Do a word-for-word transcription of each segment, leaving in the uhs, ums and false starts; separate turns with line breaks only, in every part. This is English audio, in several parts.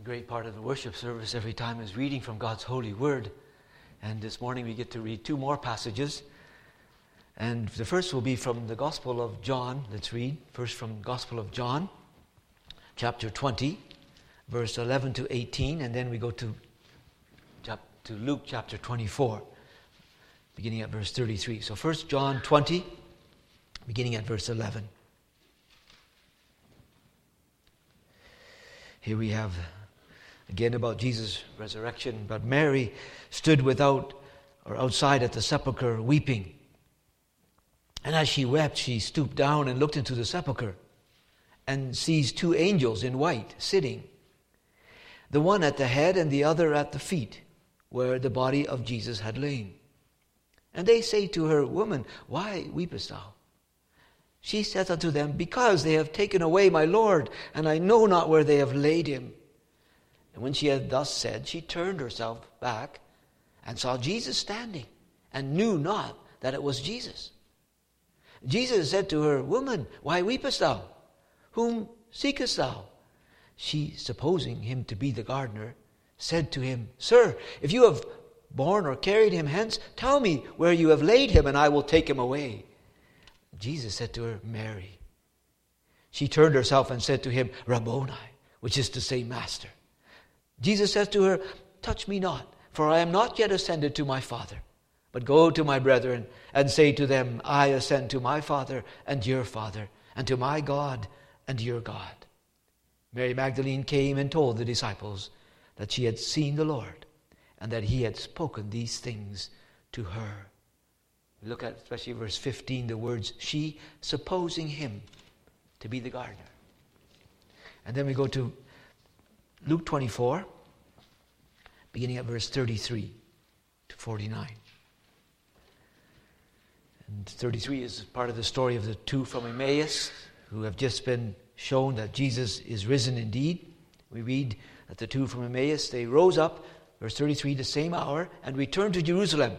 A great part of the worship service every time is reading from God's holy word. And this morning we get to read two more passages. And the first will be from the Gospel of John. Let's read first from Gospel of John, chapter twenty, verse eleven to eighteen. And then we go to, to Luke chapter twenty-four, beginning at verse thirty-three. So first John twenty, beginning at verse eleven. Here we have again about Jesus' resurrection. But Mary stood without or outside at the sepulchre weeping. And as she wept, she stooped down and looked into the sepulchre and sees two angels in white sitting, the one at the head and the other at the feet, where the body of Jesus had lain. And they say to her, Woman, why weepest thou? She saith unto them, Because they have taken away my Lord, and I know not where they have laid him. And when she had thus said, she turned herself back and saw Jesus standing, and knew not that it was Jesus. Jesus said to her, Woman, why weepest thou? Whom seekest thou? She, supposing him to be the gardener, said to him, Sir, if you have borne or carried him hence, tell me where you have laid him, and I will take him away. Jesus said to her, Mary. She turned herself and said to him, Rabboni, which is to say, Master. Jesus said to her, Touch me not, for I am not yet ascended to my Father. But go to my brethren and say to them, I ascend to my Father and your Father, and to my God and your God. Mary Magdalene came and told the disciples that she had seen the Lord, and that he had spoken these things to her. We look at, especially verse fifteen, the words, she supposing him to be the gardener. And then we go to Luke twenty-four, beginning at verse thirty-three to forty-nine. And thirty-three is part of the story of the two from Emmaus who have just been shown that Jesus is risen indeed. We read that the two from Emmaus, they rose up, verse thirty-three, the same hour, and returned to Jerusalem,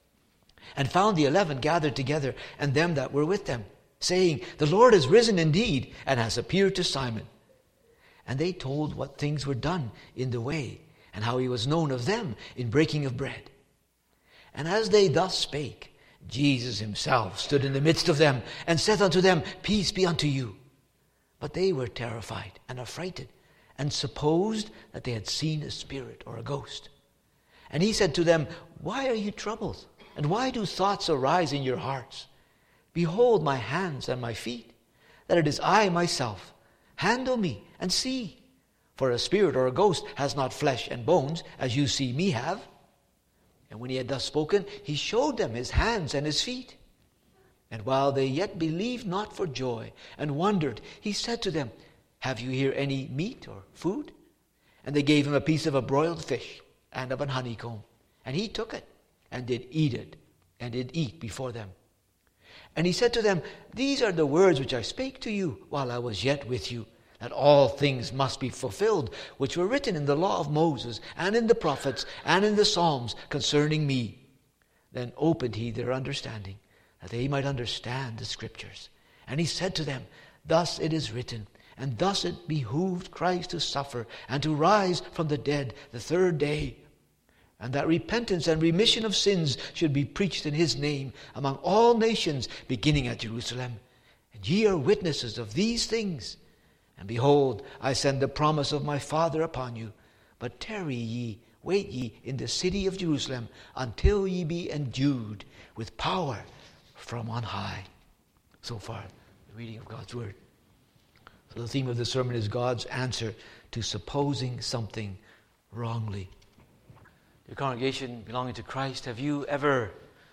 and found the eleven gathered together, and them that were with them, saying, The Lord is risen indeed, and has appeared to Simon. And they told what things were done in the way, and how he was known of them in breaking of bread. And as they thus spake, Jesus himself stood in the midst of them, and said unto them, Peace be unto you. But they were terrified and affrighted, and supposed that they had seen a spirit or a ghost. And he said to them, Why are you troubled? And why do thoughts arise in your hearts? Behold my hands and my feet, that it is I myself. Handle me and see. For a spirit or a ghost has not flesh and bones, as you see me have. And when he had thus spoken, he showed them his hands and his feet. And while they yet believed not for joy, and wondered, he said to them, Have you here any meat or food? And they gave him a piece of a broiled fish, and of an honeycomb. And he took it, and did eat it, and did eat before them. And he said to them, These are the words which I spake to you while I was yet with you, that all things must be fulfilled, which were written in the law of Moses, and in the prophets, and in the Psalms concerning me. Then opened he their understanding, that they might understand the Scriptures. And he said to them, Thus it is written, and thus it behooved Christ to suffer, and to rise from the dead the third day, and that repentance and remission of sins should be preached in his name among all nations, beginning at Jerusalem. And ye are witnesses of these things. And behold, I send the promise of my Father upon you. But tarry ye, wait ye in the city of Jerusalem, until ye be endued with power from on high. So far, the reading of God's word. So the theme of the sermon is God's answer to supposing something wrongly. Your congregation belonging to Christ, have you ever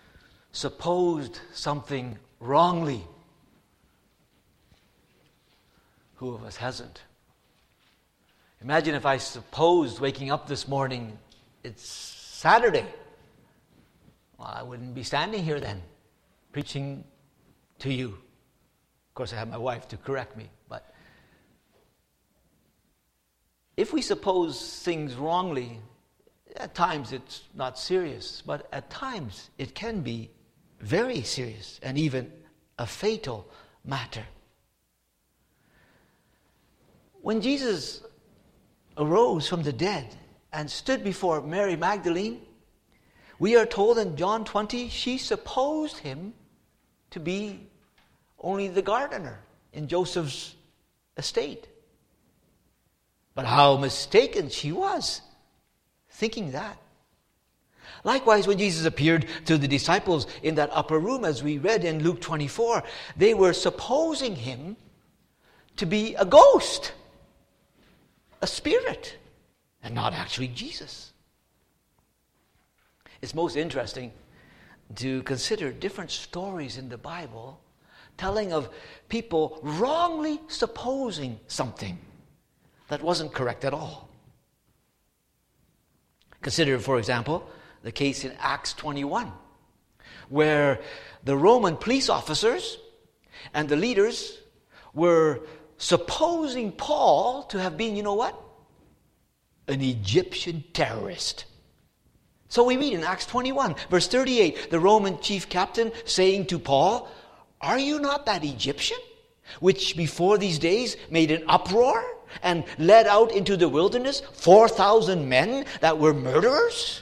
supposed something wrongly? Who of us hasn't? Imagine if I supposed waking up this morning, it's Saturday. Well, I wouldn't be standing here then, preaching to you. Of course, I have my wife to correct me, but if we suppose things wrongly, at times it's not serious, but at times it can be very serious and even a fatal matter. When Jesus arose from the dead and stood before Mary Magdalene, we are told in John twenty, she supposed him to be only the gardener in Joseph's estate. But how mistaken she was, thinking that. Likewise, when Jesus appeared to the disciples in that upper room, as we read in Luke twenty-four, they were supposing him to be a ghost, a spirit, and not actually Jesus. It's most interesting to consider different stories in the Bible telling of people wrongly supposing something that wasn't correct at all. Consider, for example, the case in Acts twenty-one, where the Roman police officers and the leaders were supposing Paul to have been, you know what? An Egyptian terrorist. So we read in Acts twenty-one, verse thirty-eight, the Roman chief captain saying to Paul, "Are you not that Egyptian, which before these days made an uproar and led out into the wilderness four thousand men that were murderers?"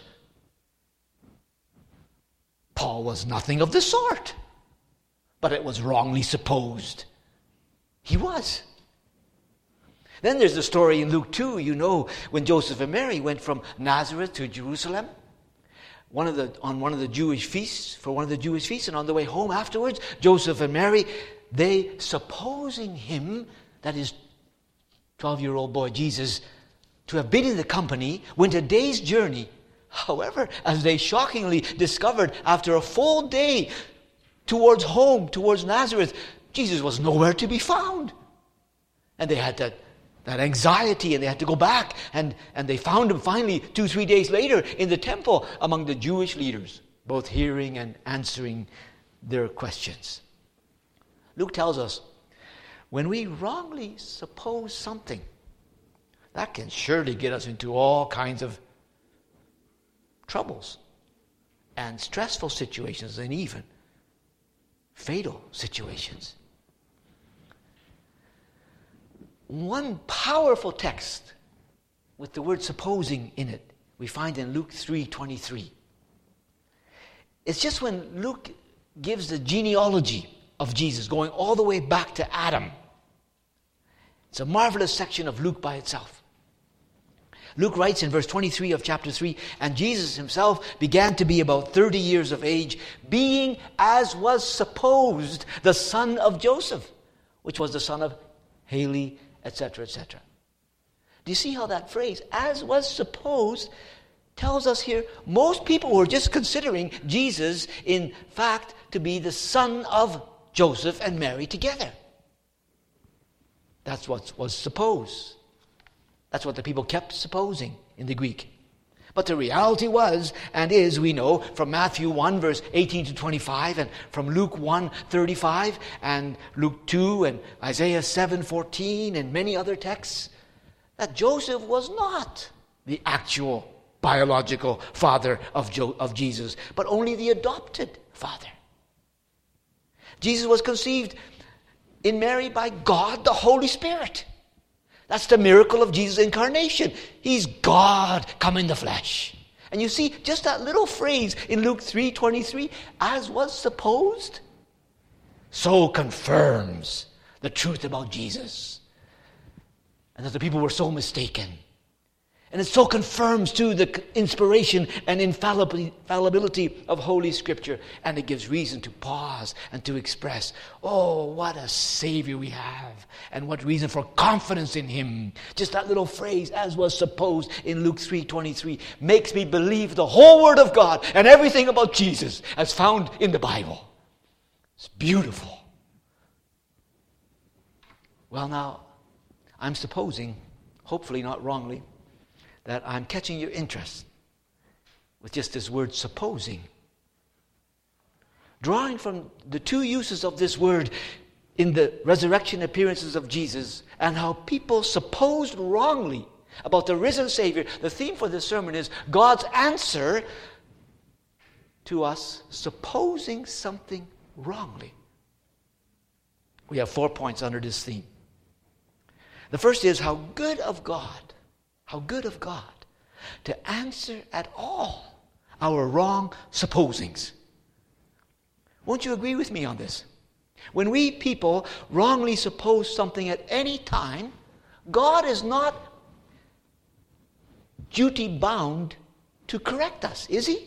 Paul was nothing of the sort, but it was wrongly supposed he was. Then there's the story in Luke two, you know, when Joseph and Mary went from Nazareth to Jerusalem, one of the on one of the Jewish feasts, for one of the Jewish feasts, and on the way home afterwards, Joseph and Mary, they supposing him, that is twelve-year-old boy Jesus, to have been in the company, went a day's journey. However, as they shockingly discovered after a full day towards home, towards Nazareth, Jesus was nowhere to be found. And they had that, that anxiety, and they had to go back. And, and they found him finally two, three days later in the temple among the Jewish leaders, both hearing and answering their questions. Luke tells us, when we wrongly suppose something, that can surely get us into all kinds of troubles and stressful situations and even fatal situations. One powerful text with the word supposing in it we find in Luke three twenty-three. It's just when Luke gives the genealogy of Jesus, going all the way back to Adam. It's a marvelous section of Luke by itself. Luke writes in verse twenty-three of chapter three, "And Jesus himself began to be about thirty years of age, being, as was supposed, the son of Joseph, which was the son of Haley, et cetera, et cetera" Do you see how that phrase, "as was supposed," tells us here most people were just considering Jesus, in fact, to be the son of Joseph and Mary together. That's what was supposed. That's what the people kept supposing in the Greek. But the reality was, and is, we know, from Matthew one, verse eighteen to twenty-five, and from Luke one, thirty-five, and Luke two, and Isaiah seven, fourteen, and many other texts, that Joseph was not the actual biological father of, jo- of Jesus, but only the adopted father. Jesus was conceived in Mary by God, the Holy Spirit. That's the miracle of Jesus' incarnation. He's God come in the flesh. And you see, just that little phrase in Luke three twenty-three, "as was supposed," so confirms the truth about Jesus. And that the people were so mistaken. And it so confirms, too, the inspiration and infallibility of Holy Scripture. And it gives reason to pause and to express, oh, what a Savior we have. And what reason for confidence in Him. Just that little phrase, "as was supposed," in Luke three twenty-three, makes me believe the whole Word of God and everything about Jesus as found in the Bible. It's beautiful. Well, now, I'm supposing, hopefully not wrongly, that I'm catching your interest with just this word "supposing." Drawing from the two uses of this word in the resurrection appearances of Jesus and how people supposed wrongly about the risen Savior, the theme for this sermon is God's answer to us supposing something wrongly. We have four points under this theme. The first is how good of God how good of God to answer at all our wrong supposings. Won't you agree with me on this? When we people wrongly suppose something at any time, God is not duty-bound to correct us, is he?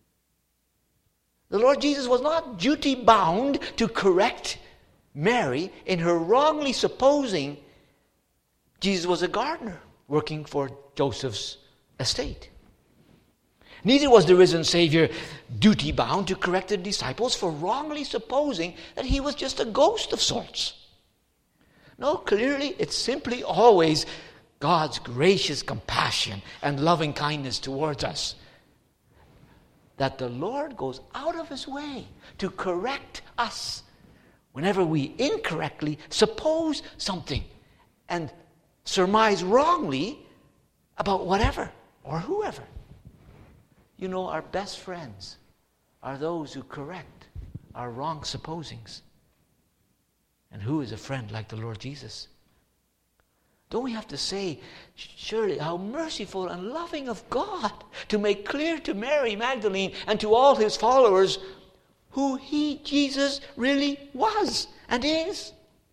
The Lord Jesus was not duty-bound to correct Mary in her wrongly supposing Jesus was a gardener working for Joseph's estate. Neither was the risen Savior duty-bound to correct the disciples for wrongly supposing that he was just a ghost of sorts. No, clearly it's simply always God's gracious compassion and loving kindness towards us that the Lord goes out of his way to correct us whenever we incorrectly suppose something and surmise wrongly about whatever or whoever. You know, our best friends are those who correct our wrong supposings. And who is a friend like the Lord Jesus? Don't we have to say, surely, how merciful and loving of God to make clear to Mary Magdalene and to all his followers who he, Jesus, really was and is.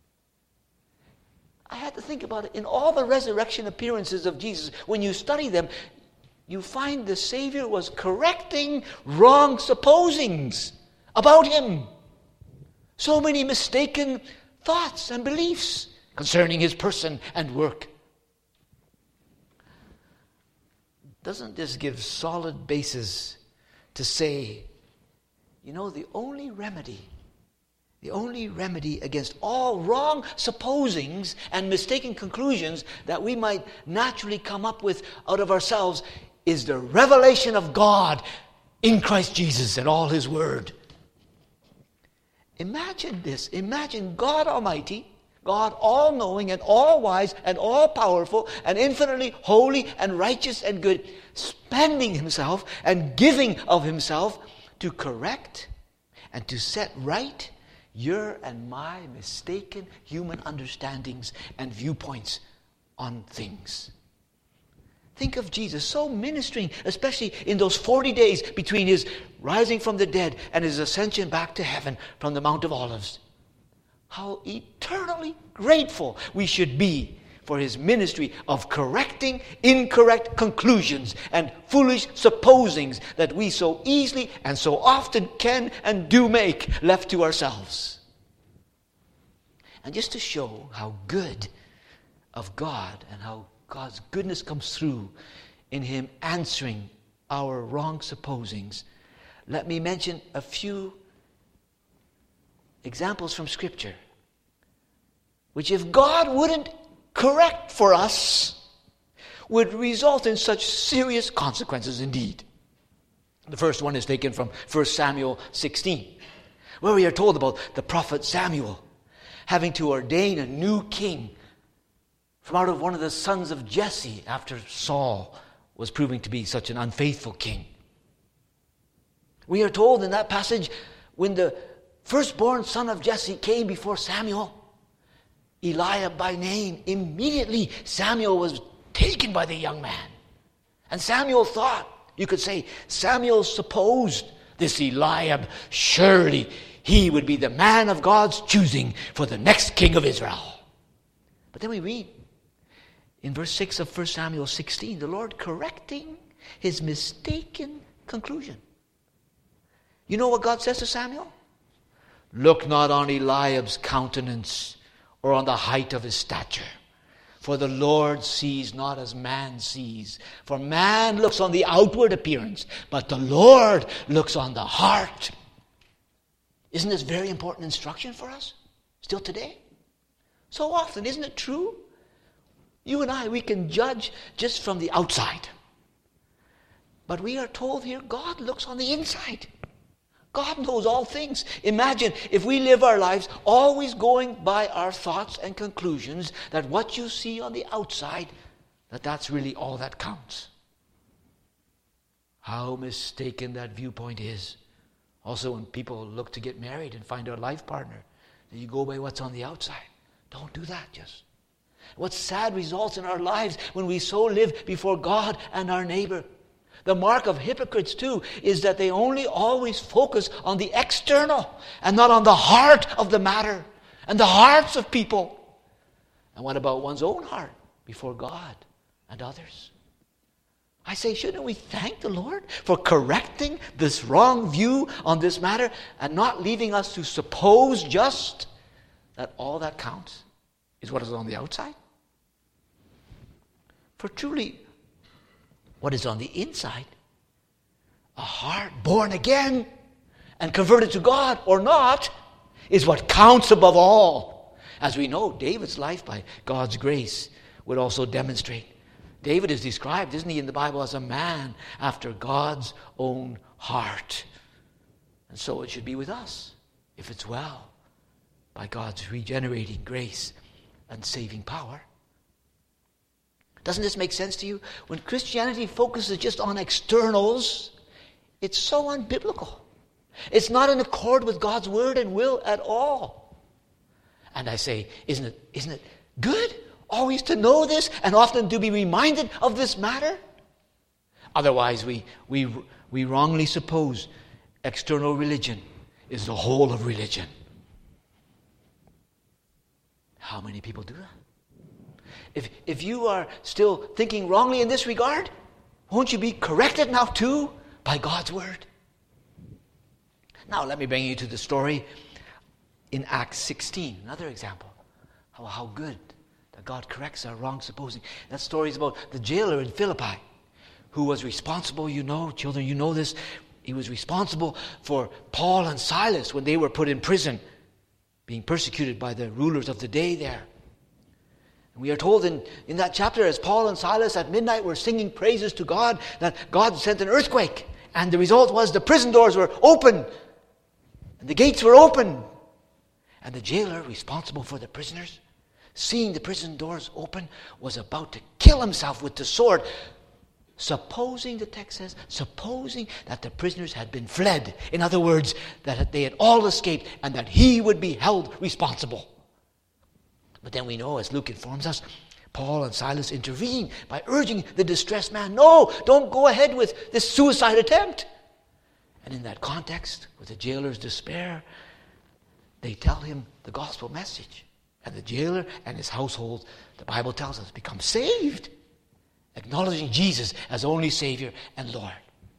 I had to think about it. In all the resurrection appearances of Jesus, when you study them, you find the Savior was correcting wrong supposings about him. So many mistaken thoughts and beliefs concerning his person and work. Doesn't this give solid basis to say, you know, the only remedy, the only remedy against all wrong supposings and mistaken conclusions that we might naturally come up with out of ourselves is the revelation of God in Christ Jesus and all his word. Imagine this. Imagine God Almighty, God all-knowing and all-wise and all-powerful and infinitely holy and righteous and good, spending himself and giving of himself to correct and to set right your and my mistaken human understandings and viewpoints on things. Think of Jesus so ministering, especially in those forty days between his rising from the dead and his ascension back to heaven from the Mount of Olives. How eternally grateful we should be for his ministry of correcting incorrect conclusions and foolish supposings that we so easily and so often can and do make left to ourselves. And just to show how good of God and how God's goodness comes through in him answering our wrong supposings, let me mention a few examples from Scripture, which if God wouldn't correct for us, would result in such serious consequences indeed. The first one is taken from First Samuel sixteen, where we are told about the prophet Samuel having to ordain a new king from out of one of the sons of Jesse after Saul was proving to be such an unfaithful king. We are told in that passage, when the firstborn son of Jesse came before Samuel, Eliab by name, immediately Samuel was taken by the young man. And Samuel thought, you could say, Samuel supposed this Eliab, surely he would be the man of God's choosing for the next king of Israel. But then we read in verse six of First Samuel sixteen, the Lord correcting his mistaken conclusion. You know what God says to Samuel? Look not on Eliab's countenance or on the height of his stature, for the Lord sees not as man sees. For man looks on the outward appearance, but the Lord looks on the heart. Isn't this very important instruction for us still today? So often, isn't it true? You and I, we can judge just from the outside. But we are told here, God looks on the inside. God knows all things. Imagine if we live our lives always going by our thoughts and conclusions that what you see on the outside, that that's really all that counts. How mistaken that viewpoint is. Also, when people look to get married and find a life partner, that you go by what's on the outside. Don't do that just. What sad results in our lives when we so live before God and our neighbor. The mark of hypocrites, too, is that they only always focus on the external and not on the heart of the matter and the hearts of people. And what about one's own heart before God and others? I say, shouldn't we thank the Lord for correcting this wrong view on this matter and not leaving us to suppose just that all that counts is what is on the outside? For truly, what is on the inside, a heart born again and converted to God or not, is what counts above all. As we know, David's life, by God's grace, would also demonstrate. David is described, isn't he, in the Bible as a man after God's own heart. And so it should be with us, if it's well, by God's regenerating grace and saving power. Doesn't this make sense to you? When Christianity focuses just on externals, it's so unbiblical. It's not in accord with God's word and will at all. And I say, isn't it, isn't it good always to know this and often to be reminded of this matter? Otherwise, we, we, we wrongly suppose external religion is the whole of religion. How many people do that? If, if you are still thinking wrongly in this regard, won't you be corrected now too by God's word? Now let me bring you to the story in Acts sixteen, another example. How, how good that God corrects our wrong supposing. That story is about the jailer in Philippi who was responsible, you know, children, you know this. He was responsible for Paul and Silas when they were put in prison, being persecuted by the rulers of the day there. We are told in, in that chapter, as Paul and Silas at midnight were singing praises to God, that God sent an earthquake. And the result was the prison doors were open. And the gates were open. And the jailer, responsible for the prisoners, seeing the prison doors open, was about to kill himself with the sword. Supposing, the text says, supposing that the prisoners had been fled. In other words, that they had all escaped and that he would be held responsible. But then we know, as Luke informs us, Paul and Silas intervene by urging the distressed man, no, don't go ahead with this suicide attempt. And in that context, with the jailer's despair, they tell him the gospel message. And the jailer and his household, the Bible tells us, become saved, acknowledging Jesus as only Savior and Lord.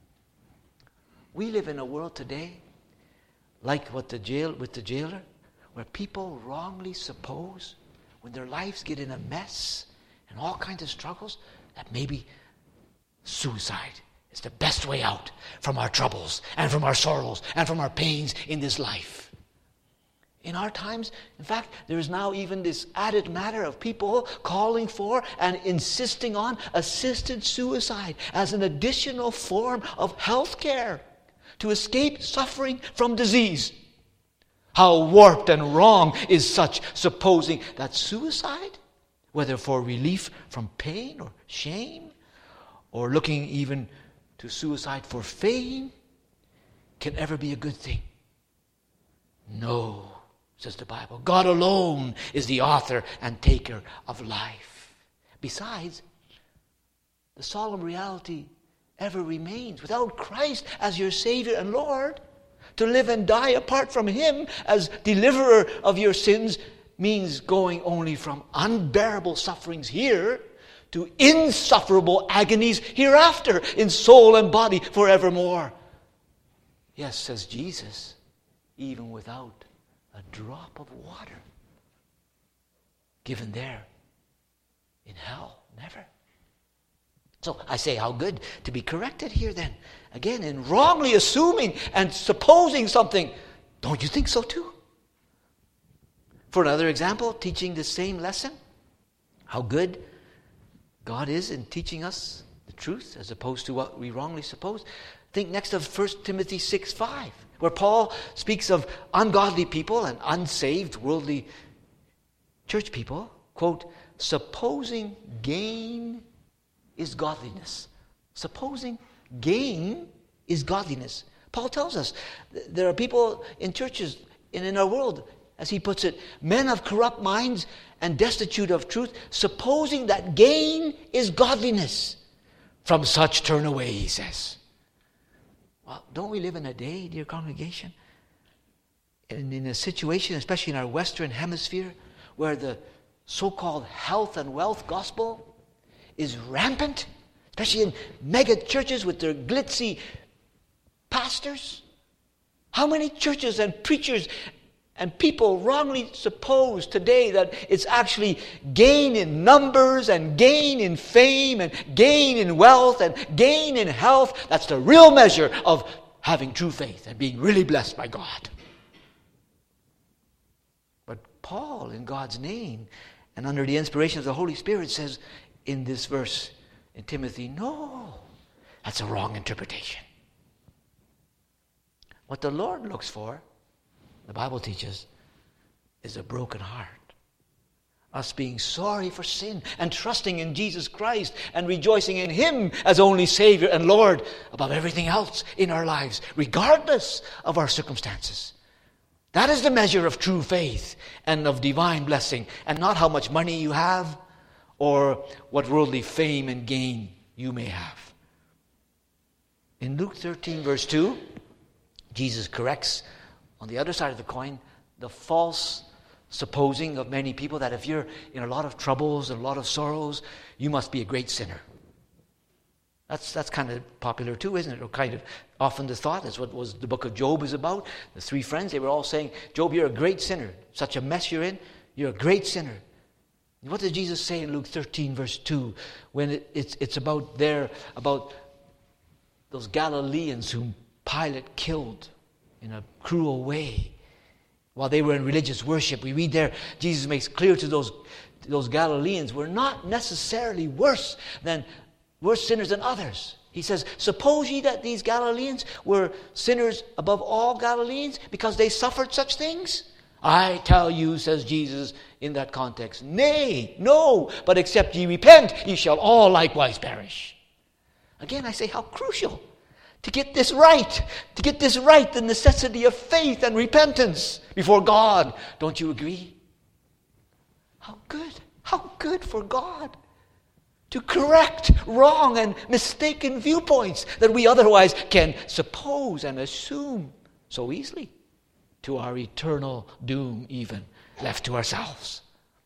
We live in a world today, like what the jail with the jailer, where people wrongly suppose, when their lives get in a mess and all kinds of struggles, that maybe suicide is the best way out from our troubles and from our sorrows and from our pains in this life. In our times, in fact, there is now even this added matter of people calling for and insisting on assisted suicide as an additional form of health care to escape suffering from disease. How warped and wrong is such supposing that suicide, whether for relief from pain or shame, or looking even to suicide for fame, can ever be a good thing. No, says the Bible. God alone is the author and taker of life. Besides, the solemn reality ever remains. Without Christ as your Savior and Lord, to live and die apart from Him as deliverer of your sins means going only from unbearable sufferings here to insufferable agonies hereafter in soul and body forevermore. Yes, says Jesus, even without a drop of water given there in hell, never. So I say, how good to be corrected here then. Again, in wrongly assuming and supposing something. Don't you think so too? For another example, teaching the same lesson. How good God is in teaching us the truth as opposed to what we wrongly suppose. Think next of First Timothy six five, where Paul speaks of ungodly people and unsaved worldly church people. Quote, supposing gain is godliness. Supposing gain is godliness. Paul tells us there are people in churches and in our world as he puts it, men of corrupt minds and destitute of truth, supposing that gain is godliness. From such turn away, he says. Well, don't we live in a day, dear congregation, and in a situation, especially in our Western hemisphere, where the so-called health and wealth gospel is rampant, especially in mega churches with their glitzy pastors? How many churches and preachers and people wrongly suppose today that it's actually gain in numbers and gain in fame and gain in wealth and gain in health that's the real measure of having true faith and being really blessed by God. But Paul, in God's name and under the inspiration of the Holy Spirit, says in this verse in Timothy, no, that's a wrong interpretation. What the Lord looks for, the Bible teaches, is a broken heart. Us being sorry for sin and trusting in Jesus Christ and rejoicing in Him as only Savior and Lord above everything else in our lives, regardless of our circumstances. That is the measure of true faith and of divine blessing, and not how much money you have or what worldly fame and gain you may have. In Luke thirteen, verse two, Jesus corrects, on the other side of the coin, the false supposing of many people that if you're in a lot of troubles and a lot of sorrows, you must be a great sinner. That's that's kind of popular too, isn't it? Or kind of often the thought. That's what was the book of Job is about. The three friends, they were all saying, Job, you're a great sinner. Such a mess you're in. You're a great sinner. And what did Jesus say in Luke thirteen, verse two, when it, it's, it's about there, about those Galileans whom Pilate killed in a cruel way while they were in religious worship? We read there, Jesus makes clear to those, to those Galileans, we're not necessarily worse than worse sinners than others. He says, suppose ye that these Galileans were sinners above all Galileans because they suffered such things? I tell you, says Jesus in that context, nay, no, but except ye repent, ye shall all likewise perish. Again, I say how crucial to get this right, to get this right, the necessity of faith and repentance before God. Don't you agree? How good, how good for God to correct wrong and mistaken viewpoints that we otherwise can suppose and assume so easily, to our eternal doom even, left to ourselves.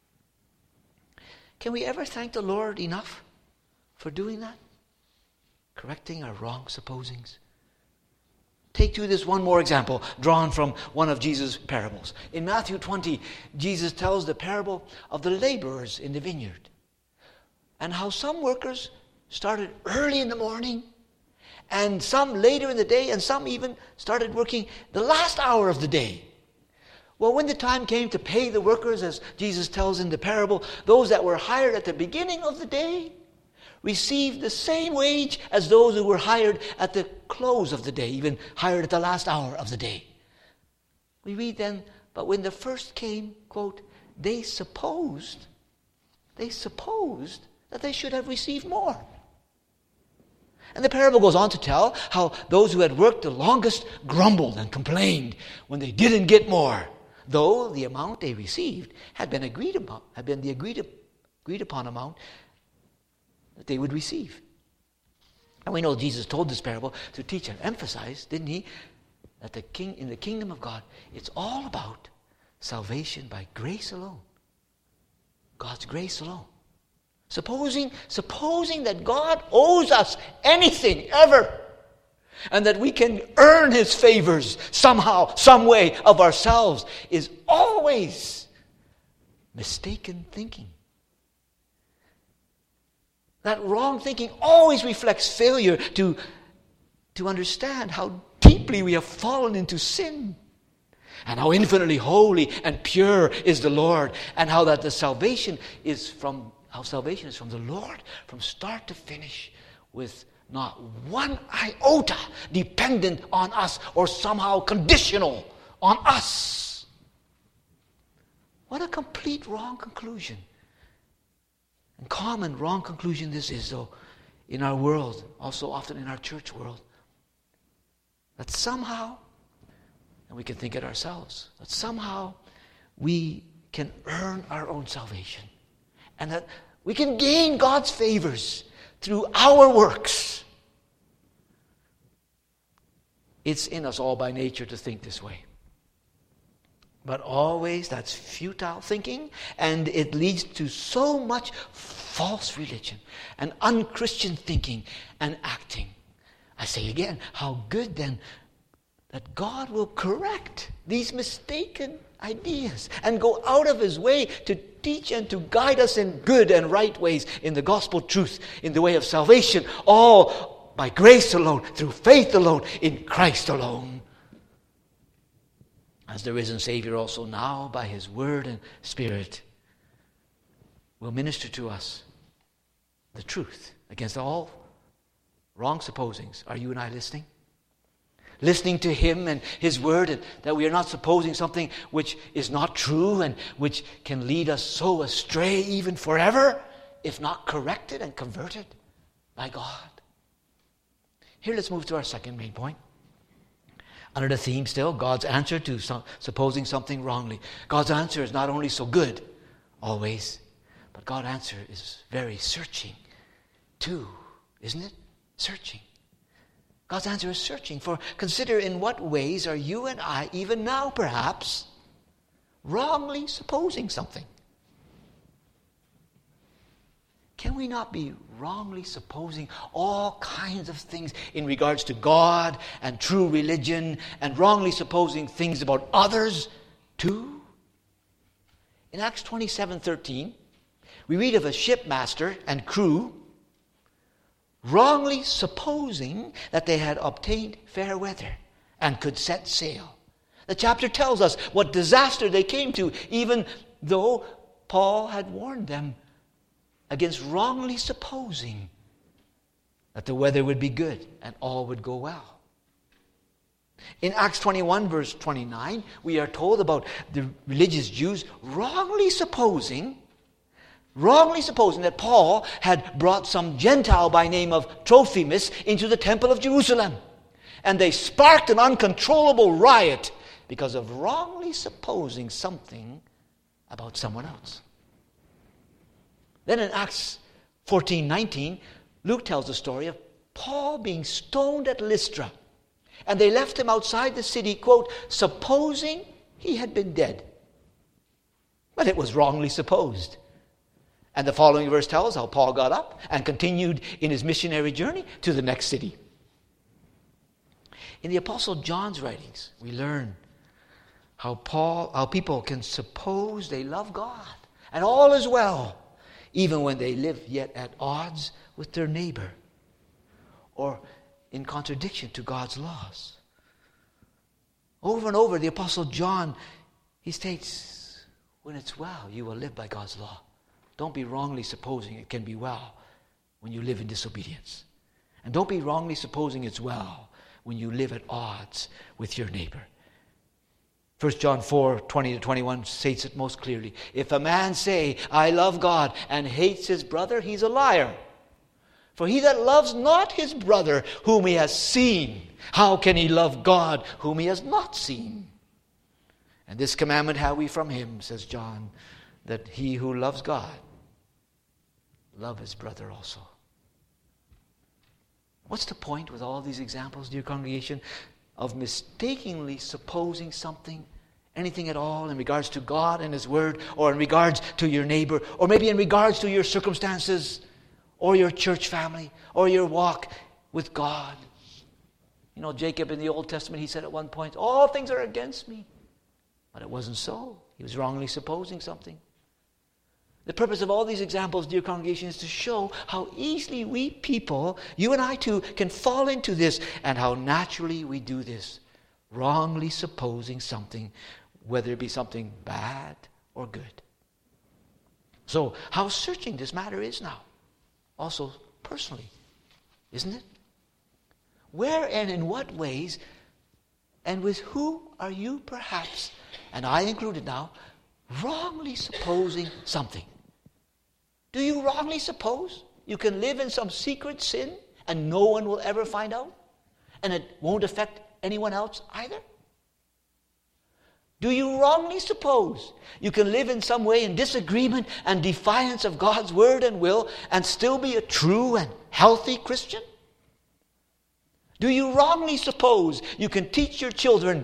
Can we ever thank the Lord enough for doing that? Correcting our wrong supposings. Take to this one more example drawn from one of Jesus' parables. In Matthew twenty, Jesus tells the parable of the laborers in the vineyard, and how some workers started early in the morning, and some later in the day, and some even started working the last hour of the day. Well, when the time came to pay the workers, as Jesus tells in the parable, those that were hired at the beginning of the day received the same wage as those who were hired at the close of the day, even hired at the last hour of the day. We read then, but when the first came, quote, they supposed, they supposed that they should have received more. And the parable goes on to tell how those who had worked the longest grumbled and complained when they didn't get more, though the amount they received had been agreed upon, had been the agreed, agreed upon amount that they would receive. And we know Jesus told this parable to teach and emphasize, didn't he, that the king in the kingdom of God, it's all about salvation by grace alone. God's grace alone. Supposing, supposing that God owes us anything ever, and that we can earn His favors somehow, some way of ourselves, is always mistaken thinking. That wrong thinking always reflects failure to, to understand how deeply we have fallen into sin, and how infinitely holy and pure is the Lord, and how that the salvation is from how salvation is from the Lord from start to finish, with not one iota dependent on us or somehow conditional on us. What a complete wrong conclusion. And common wrong conclusion this is, though, in our world, also often in our church world, that somehow, and we can think it ourselves, that somehow we can earn our own salvation and that we can gain God's favors through our works. It's in us all by nature to think this way. But always that's futile thinking, and it leads to so much false religion and unchristian thinking and acting. I say again, how good then that God will correct these mistaken ideas and go out of his way to teach and to guide us in good and right ways in the gospel truth, in the way of salvation, all by grace alone, through faith alone, in Christ alone. As the risen Savior also now, by his word and Spirit, will minister to us the truth against all wrong supposings. Are you and I listening? Listening to him and his word, and that we are not supposing something which is not true and which can lead us so astray even forever, if not corrected and converted by God. Here, let's move to our second main point. Under the theme still, God's answer to some, supposing something wrongly. God's answer is not only so good, always, but God's answer is very searching too, isn't it? Searching. God's answer is searching. For consider, in what ways are you and I, even now perhaps, wrongly supposing something? Can we not be wrongly supposing all kinds of things in regards to God and true religion, and wrongly supposing things about others too? In Acts twenty-seven thirteen, we read of a shipmaster and crew wrongly supposing that they had obtained fair weather and could set sail. The chapter tells us what disaster they came to, even though Paul had warned them against wrongly supposing that the weather would be good and all would go well. In Acts twenty-one, verse twenty-nine, we are told about the religious Jews wrongly supposing, wrongly supposing that Paul had brought some Gentile by name of Trophimus into the temple of Jerusalem. And they sparked an uncontrollable riot because of wrongly supposing something about someone else. Then in Acts fourteen nineteen, Luke tells the story of Paul being stoned at Lystra. And they left him outside the city, quote, supposing he had been dead. But it was wrongly supposed. And the following verse tells how Paul got up and continued in his missionary journey to the next city. In the Apostle John's writings, we learn how Paul, how people can suppose they love God and all is well, even when they live yet at odds with their neighbor or in contradiction to God's laws. Over and over, the Apostle John, he states, when it's well, you will live by God's law. Don't be wrongly supposing it can be well when you live in disobedience. And don't be wrongly supposing it's well when you live at odds with your neighbor. First John four, twenty to twenty-one states it most clearly. If a man say, I love God, and hates his brother, he's a liar. For he that loves not his brother whom he has seen, how can he love God whom he has not seen? And this commandment have we from him, says John, that he who loves God, love his brother also. What's the point with all these examples, dear congregation, of mistakenly supposing something, anything at all, in regards to God and his word, or in regards to your neighbor, or maybe in regards to your circumstances, or your church family, or your walk with God? You know, Jacob in the Old Testament, he said at one point, all things are against me. But it wasn't so. He was wrongly supposing something. The purpose of all these examples, dear congregation, is to show how easily we people, you and I too, can fall into this, and how naturally we do this, wrongly supposing something, whether it be something bad or good. So, how searching this matter is now, also personally, isn't it? Where and in what ways and with who are you perhaps, and I included now, wrongly supposing something? Do you wrongly suppose you can live in some secret sin and no one will ever find out? And it won't affect anyone else either? Do you wrongly suppose you can live in some way in disagreement and defiance of God's word and will and still be a true and healthy Christian? Do you wrongly suppose you can teach your children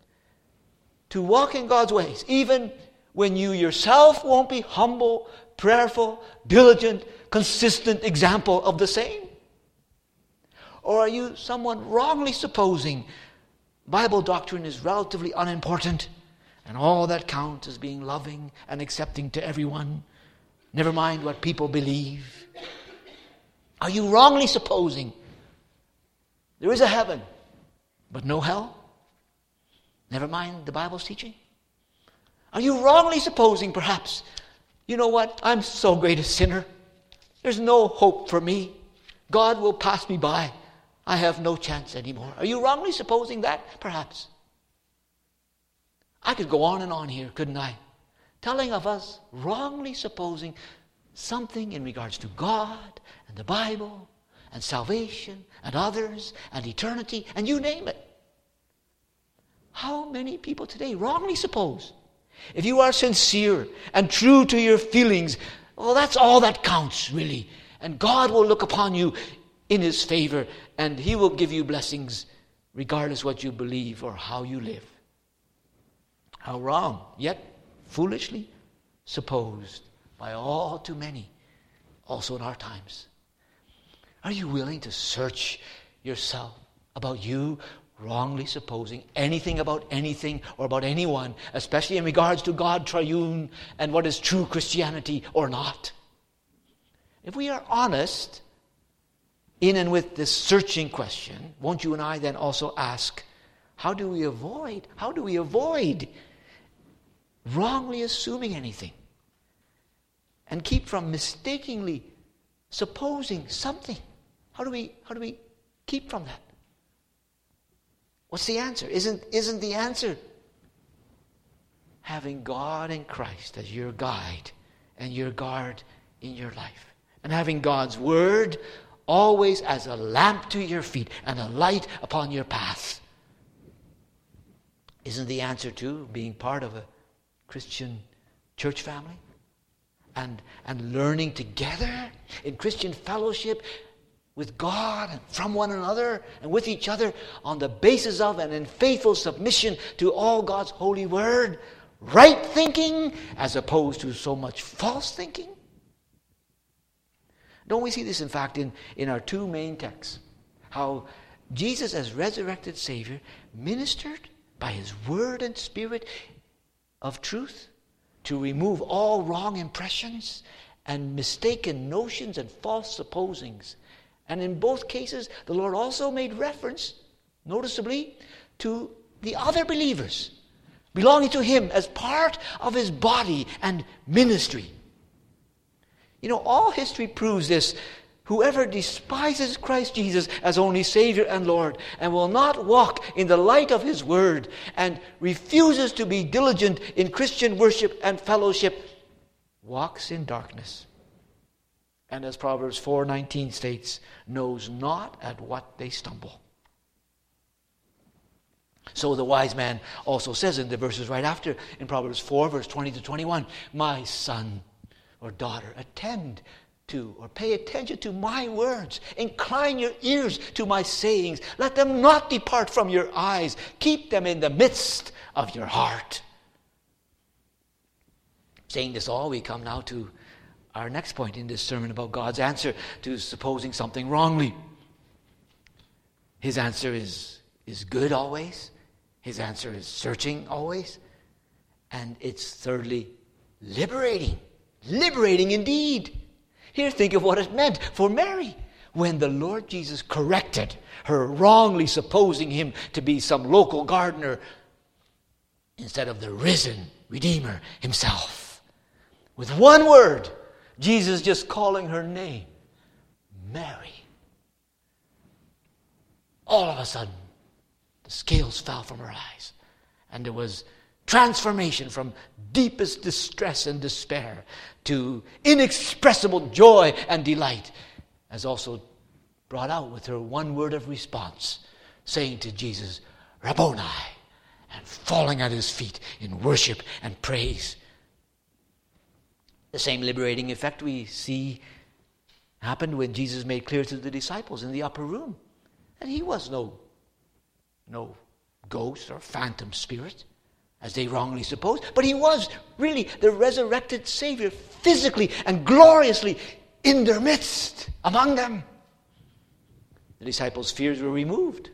to walk in God's ways, even when you yourself won't be humble, prayerful, diligent, consistent example of the same? Or are you someone wrongly supposing Bible doctrine is relatively unimportant and all that counts is being loving and accepting to everyone, never mind what people believe? Are you wrongly supposing there is a heaven, but no hell? Never mind the Bible's teaching. Are you wrongly supposing, perhaps, you know what, I'm so great a sinner, there's no hope for me, God will pass me by, I have no chance anymore? Are you wrongly supposing that, perhaps? I could go on and on here, couldn't I? Telling of us wrongly supposing something in regards to God and the Bible and salvation and others and eternity and you name it. How many people today wrongly suppose if you are sincere and true to your feelings, well, that's all that counts, really. And God will look upon you in His favor, and He will give you blessings regardless what you believe or how you live. How wrong, yet foolishly supposed by all too many, also in our times. Are you willing to search yourself about you wrongly supposing anything about anything or about anyone, especially in regards to God triune and what is true Christianity or not? If we are honest in and with this searching question, won't you and I then also ask, how do we avoid, how do we avoid wrongly assuming anything and keep from mistakenly supposing something? How do we, how do we keep from that? What's the answer? Isn't, isn't the answer having God in Christ as your guide and your guard in your life? And having God's word always as a lamp to your feet and a light upon your path. Isn't the answer to being part of a Christian church family? And, and learning together in Christian fellowship with God and from one another and with each other on the basis of and in faithful submission to all God's holy word. Right thinking as opposed to so much false thinking. Don't we see this, in fact, in, in our two main texts? How Jesus, as resurrected Savior, ministered by His word and spirit of truth to remove all wrong impressions and mistaken notions and false supposings. And in both cases, the Lord also made reference, noticeably, to the other believers belonging to Him as part of His body and ministry. You know, all history proves this. Whoever despises Christ Jesus as only Savior and Lord and will not walk in the light of His word and refuses to be diligent in Christian worship and fellowship walks in darkness. And as Proverbs four nineteen states, knows not at what they stumble. So the wise man also says in the verses right after, in Proverbs four, verse twenty to twenty-one, my son or daughter, attend to or pay attention to my words. Incline your ears to my sayings. Let them not depart from your eyes. Keep them in the midst of your heart. Saying this all, we come now to our next point in this sermon about God's answer to supposing something wrongly. His answer is, is good always. His answer is searching always. And it's thirdly, liberating. Liberating indeed. Here, think of what it meant for Mary when the Lord Jesus corrected her wrongly supposing Him to be some local gardener instead of the risen Redeemer Himself. With one word, Jesus just calling her name, Mary. All of a sudden, the scales fell from her eyes, and there was transformation from deepest distress and despair to inexpressible joy and delight, as also brought out with her one word of response, saying to Jesus, Rabboni, and falling at his feet in worship and praise. The same liberating effect we see happened when Jesus made clear to the disciples in the upper room that he was no, no ghost or phantom spirit, as they wrongly supposed, but he was really the resurrected Savior, physically and gloriously in their midst, among them. The disciples' fears were removed,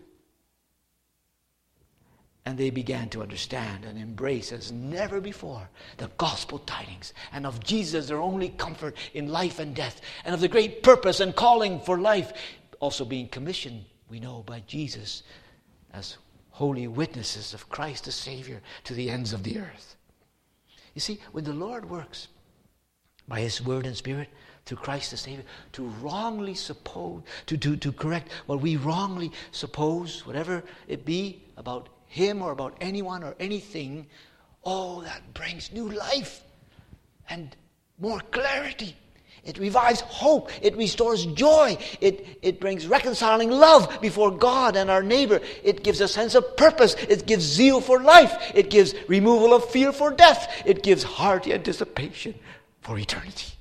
and they began to understand and embrace as never before the gospel tidings and of Jesus, their only comfort in life and death, and of the great purpose and calling for life, also being commissioned, we know, by Jesus as holy witnesses of Christ the Savior to the ends of the earth. You see, when the Lord works by his word and spirit through Christ the Savior to wrongly suppose, to, to, to correct what we wrongly suppose, whatever it be about him or about anyone or anything, oh, that brings new life and more clarity. It revives hope. It restores joy. It, it brings reconciling love before God and our neighbor. It gives a sense of purpose. It gives zeal for life. It gives removal of fear for death. It gives hearty anticipation for eternity.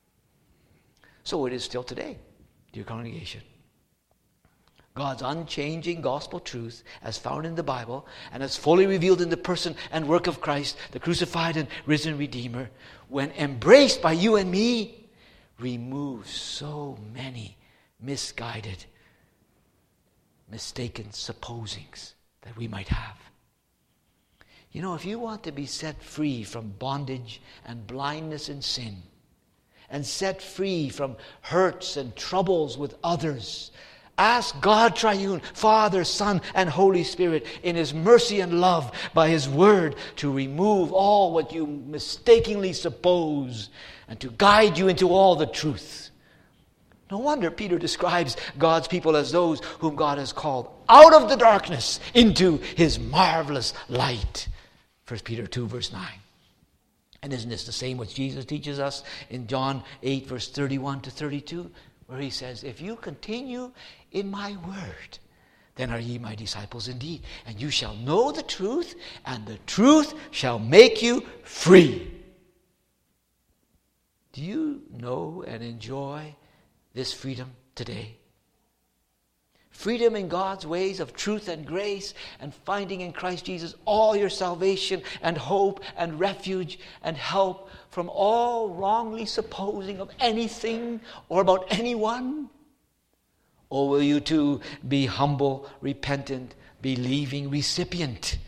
So it is still today, dear congregation. God's unchanging gospel truth, as found in the Bible and as fully revealed in the person and work of Christ, the crucified and risen Redeemer, when embraced by you and me, removes so many misguided, mistaken supposings that we might have. You know, if you want to be set free from bondage and blindness and sin, and set free from hurts and troubles with others, ask God Triune, Father, Son, and Holy Spirit, in his mercy and love, by his word, to remove all what you mistakenly suppose and to guide you into all the truth. No wonder Peter describes God's people as those whom God has called out of the darkness into his marvelous light. First Peter two, verse nine. And isn't this the same what Jesus teaches us in John eight, verse thirty-one to thirty-two? Where he says, if you continue in my word, then are ye my disciples indeed. And you shall know the truth, and the truth shall make you free. Do you know and enjoy this freedom today? Freedom in God's ways of truth and grace, and finding in Christ Jesus all your salvation and hope and refuge and help from all wrongly supposing of anything or about anyone? Or will you too be humble, repentant, believing recipient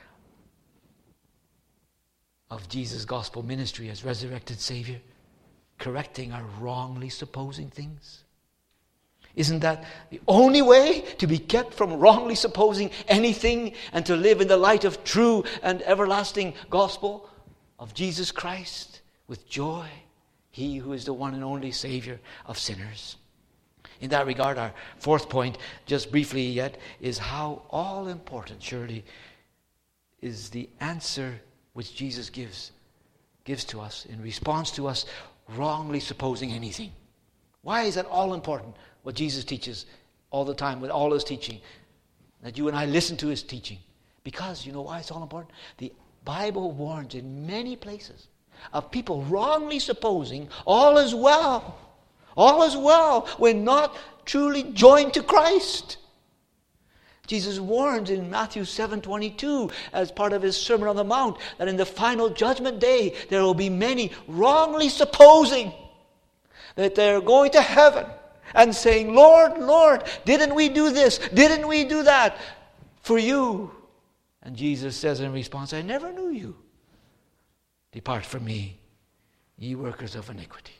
of Jesus' gospel ministry as resurrected Savior, correcting our wrongly supposing things? Isn't that the only way to be kept from wrongly supposing anything and to live in the light of true and everlasting gospel of Jesus Christ with joy, he who is the one and only Savior of sinners? In that regard, our fourth point, just briefly yet, is how all important, surely, is the answer which Jesus gives, gives to us in response to us wrongly supposing anything. Why is that all important? What Jesus teaches all the time with all his teaching, that you and I listen to his teaching. Because, you know why it's all important? The Bible warns in many places of people wrongly supposing all is well. All is well when not truly joined to Christ. Jesus warns in Matthew seven twenty-two as part of his Sermon on the Mount that in the final judgment day there will be many wrongly supposing that they're going to heaven and saying, Lord, Lord, didn't we do this? Didn't we do that for you? And Jesus says in response, I never knew you. Depart from me, ye workers of iniquity.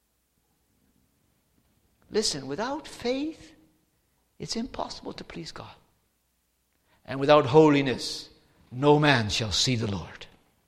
Listen, without faith, it's impossible to please God. And without holiness, no man shall see the Lord.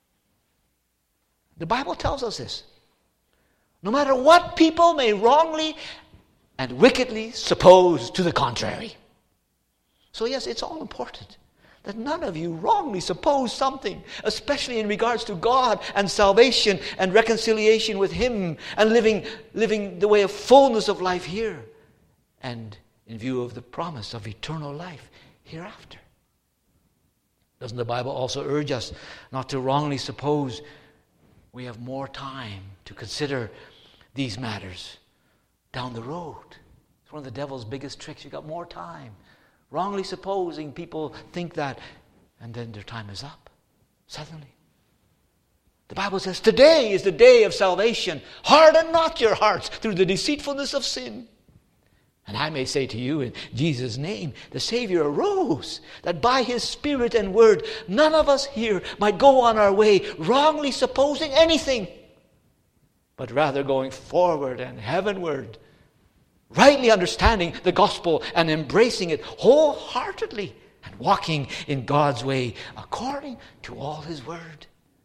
The Bible tells us this. No matter what people may wrongly and wickedly suppose to the contrary. So yes, it's all important that none of you wrongly suppose something, especially in regards to God and salvation and reconciliation with him and living, living the way of fullness of life here and in view of the promise of eternal life hereafter. Doesn't the Bible also urge us not to wrongly suppose we have more time to consider these matters down the road? It's one of the devil's biggest tricks. You've got more time. Wrongly supposing people think that, and then their time is up suddenly. The Bible says, today is the day of salvation. Harden not your hearts through the deceitfulness of sin. And I may say to you in Jesus' name, the Savior arose, that by His Spirit and Word, none of us here might go on our way wrongly supposing anything, but rather going forward and heavenward, rightly understanding the gospel and embracing it wholeheartedly and walking in God's way according to all His Word.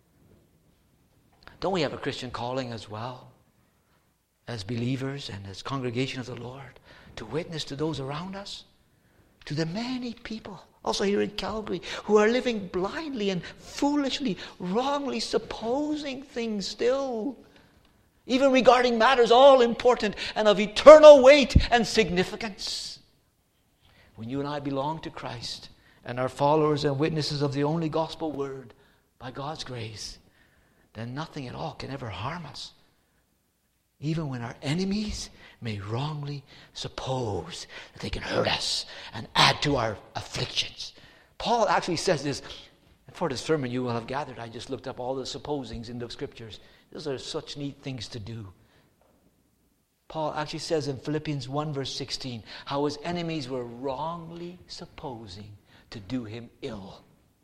Don't we have a Christian calling as well, as believers and as congregation of the Lord, to witness to those around us, to the many people, also here in Calgary, who are living blindly and foolishly, wrongly supposing things still, even regarding matters all important and of eternal weight and significance. When you and I belong to Christ and are followers and witnesses of the only gospel word, by God's grace, then nothing at all can ever harm us, even when our enemies may wrongly suppose that they can hurt us and add to our afflictions. Paul actually says this, and for this sermon you will have gathered, I just looked up all the supposings in the Scriptures. Those are such neat things to do. Paul actually says in Philippians one verse sixteen, how his enemies were wrongly supposing to do him ill,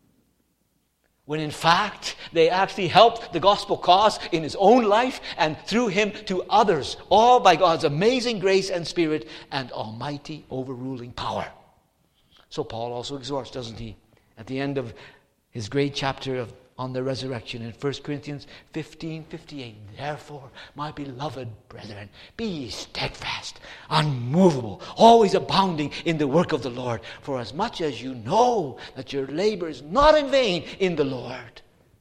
when in fact they actually helped the gospel cause in his own life and through him to others, all by God's amazing grace and Spirit and almighty overruling power. So Paul also exhorts, doesn't he, at the end of his great chapter of on the resurrection in First Corinthians fifteen fifty-eight, therefore, my beloved brethren, be ye steadfast, unmovable, always abounding in the work of the Lord, for as much as you know that your labor is not in vain in the Lord.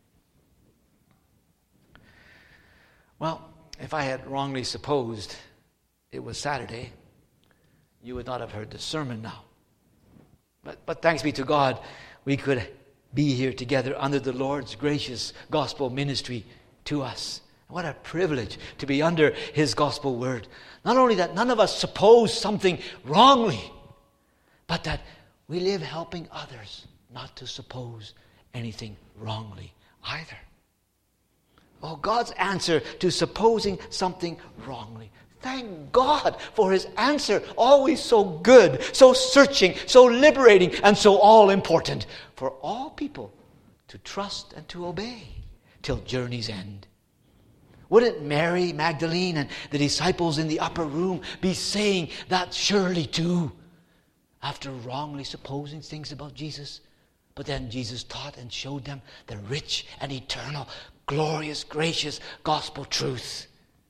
Well, if I had wrongly supposed it was Saturday, you would not have heard the sermon now. But, but thanks be to God, we could be here together under the Lord's gracious gospel ministry to us. What a privilege to be under His gospel word. Not only that none of us suppose something wrongly, but that we live helping others not to suppose anything wrongly either. Oh, God's answer to supposing something wrongly. Thank God for His answer, always so good, so searching, so liberating, and so all-important for all people to trust and to obey till journey's end. Wouldn't Mary Magdalene and the disciples in the upper room be saying that surely too, after wrongly supposing things about Jesus? But then Jesus taught and showed them the rich and eternal, glorious, gracious gospel truth.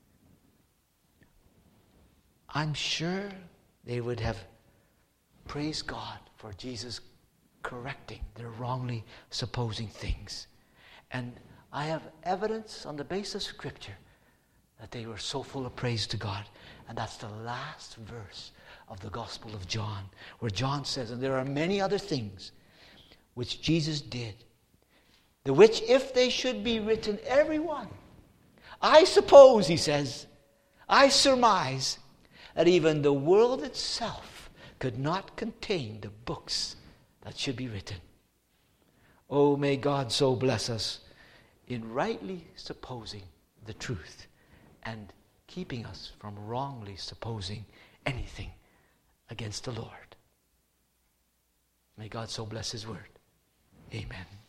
I'm sure they would have praised God for Jesus correcting their wrongly supposing things. And I have evidence on the basis of Scripture that they were so full of praise to God. And that's the last verse of the Gospel of John, where John says, and there are many other things which Jesus did, the which if they should be written, every one, I suppose, he says, I surmise, that even the world itself could not contain the books that should be written. Oh, may God so bless us in rightly supposing the truth and keeping us from wrongly supposing anything against the Lord. May God so bless His word. Amen.